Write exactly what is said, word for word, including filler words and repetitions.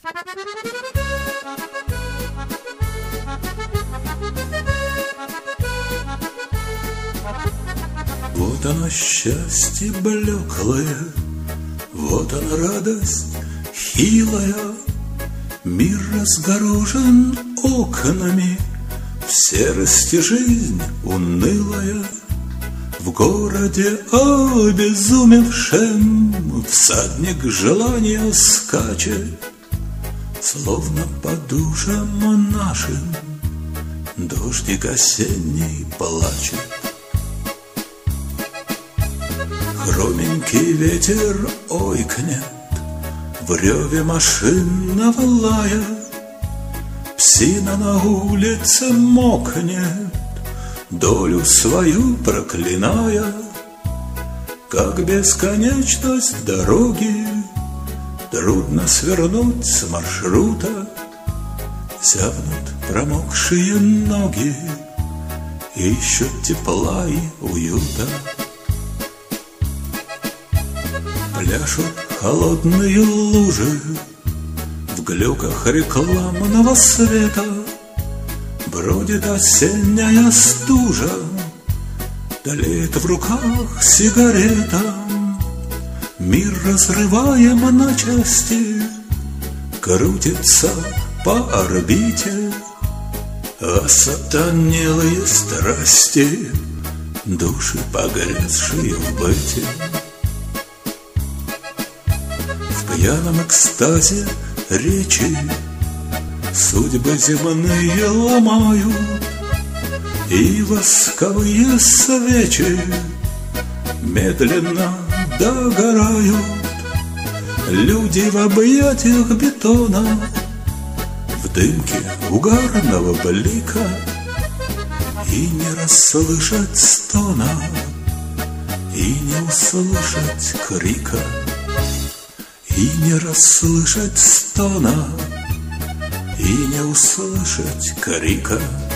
Вот оно счастье блеклое, вот она радость хилая. Мир разгорожен окнами, в серости жизнь унылая. В городе обезумевшем всадник желания скачет, словно по душам нашим дождик осенний плачет. Хроменький ветер ойкнет в реве машинного лая, псина на улице мокнет, долю свою проклиная. Как бесконечность дороги трудно свернуть с маршрута, зябнут промокшие ноги, ищут тепла и уюта. Пляшут холодные лужи в глюках рекламного света, бродит осенняя стужа, тлеет в руках сигарета. Мир, разрываем на части, крутится по орбите, а сатанелые страсти, души, погрязшие в быте. В пьяном экстазе речи судьбы земные ломают, и восковые свечи медленно догорают. Люди в объятиях бетона, в дымке угарного блика, и не расслышать стона, и не услышать крика, и не расслышать стона, и не услышать крика.